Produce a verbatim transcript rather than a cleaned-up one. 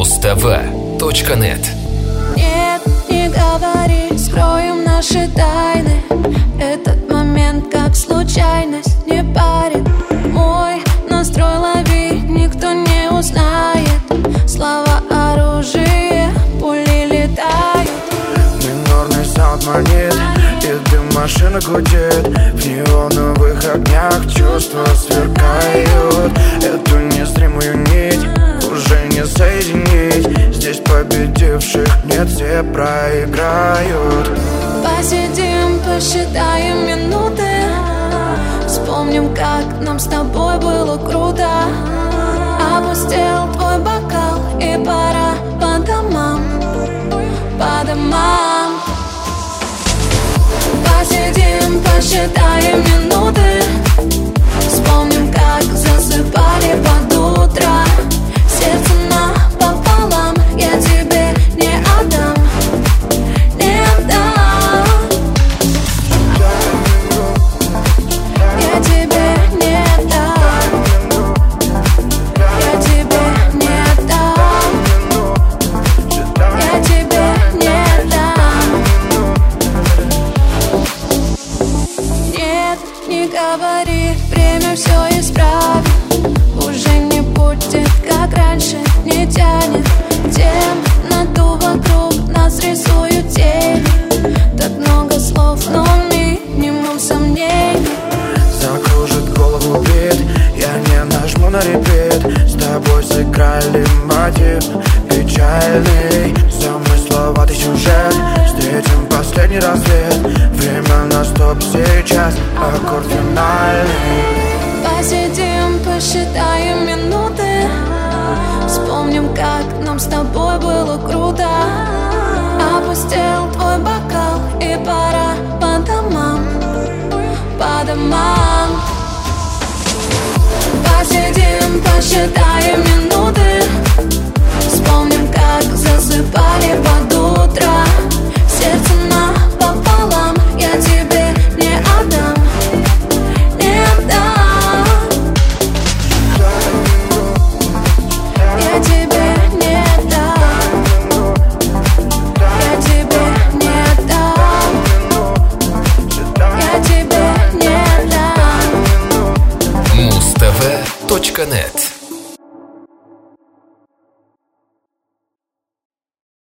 Мустава точка нет. Нет, не говори, скроем наши тайны. Этот момент как случайность не парит. Мой настрой лови, никто не узнает. Слова оружие, пули летают. Минорный саунд манит, и дым машина гудит. В неоновых огнях чувства сверкают. Эту незримую нить уже не соединить. Здесь победивших нет, все проиграют. Посидим, посчитаем минуты. Вспомним, как нам с тобой было круто. Опустел твой бокал, и пора по домам, по домам. Посидим, посчитаем минуты. Вспомним, как засыпали под утро. Сердце напополам, я тебе не отдам, не отдам. Я тебе не отдам, я тебе не отдам, я тебе не отдам. Нет, не говори, время все исправит. Уже не будет, как раньше, не тянет. Темноту вокруг нас рисуют тени. Так много слов, но минимум сомнений. Закружит голову бит, я не нажму на репит. С тобой сыграли мотив печальный, замысловатый сюжет. Встретим последний рассвет. Время на стоп сейчас, аккорд финальный. Посидим, посчитаем минуты. Вспомним, как нам с тобой было круто. Опустел твой бокал, и пора по домам, по домам. Посидим, посчитаем минуты. Вспомним, как засыпали под утро.